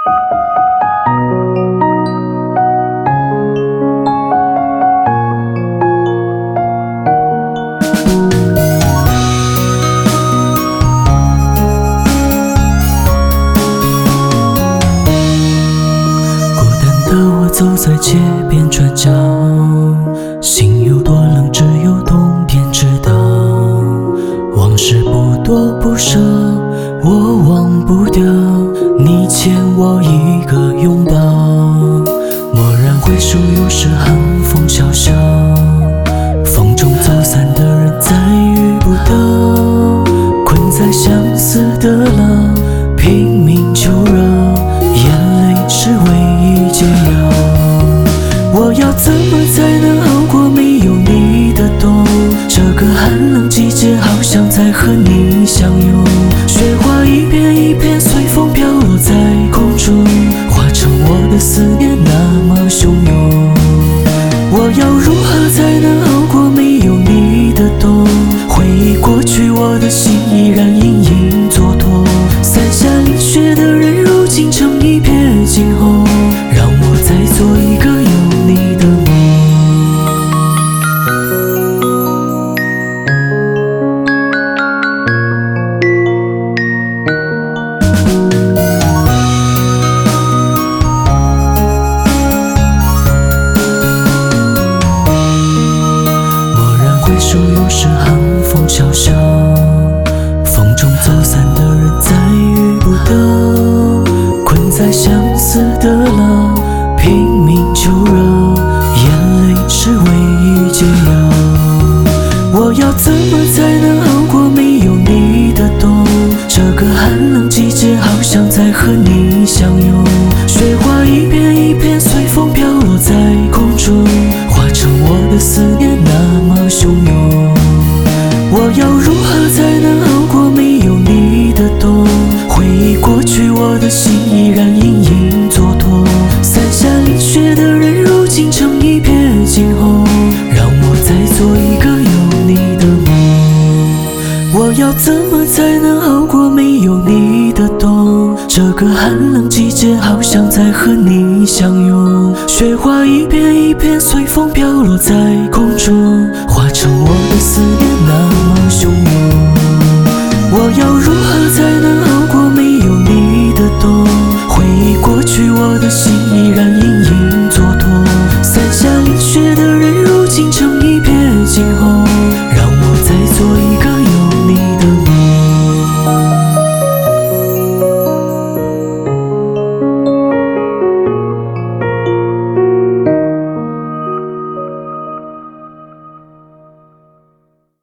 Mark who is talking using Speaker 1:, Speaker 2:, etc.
Speaker 1: 走在街边转角，心有多冷，只有冬天知道。往事不多不少，我忘不掉你欠我一个拥抱。蓦然回首，又是寒风萧萧，风中走散的人再遇不到。困在相思的牢，拼命求饶，眼泪是唯一解药。我要怎么才能熬过没有你的冬？这个寒冷季节，好想再和你相拥。雪花一片一片随风飘落在空中，化成我的思念那么汹涌。我要如何才能熬过没有你的冬？回忆过去，我的心依然隐隐作痛。伞下淋雪的人，如今成一片惊鸿。让我再做一个有你的梦。蓦然回首，又是寒风萧萧，风中走散的人再遇不到。困在相思的牢，拼命求饶，眼泪是唯一解药。我要怎么才能熬过没有你的冬？这个寒冷季节，好想再和你相拥。雪花一片一片随风飘落在空中，化成我的思念那么汹涌。我要如何才能熬过没有你的冬？回忆过去，我的心依然隐隐作痛。伞下淋雪的人，如今成一片惊鸿。让我再做一个有你的梦。我要怎么才能熬过没有你的冬？这个寒冷季节，好想再和你相拥。雪花一片一片随风飘落在空中，化成我的思念那么汹涌。我要如何才能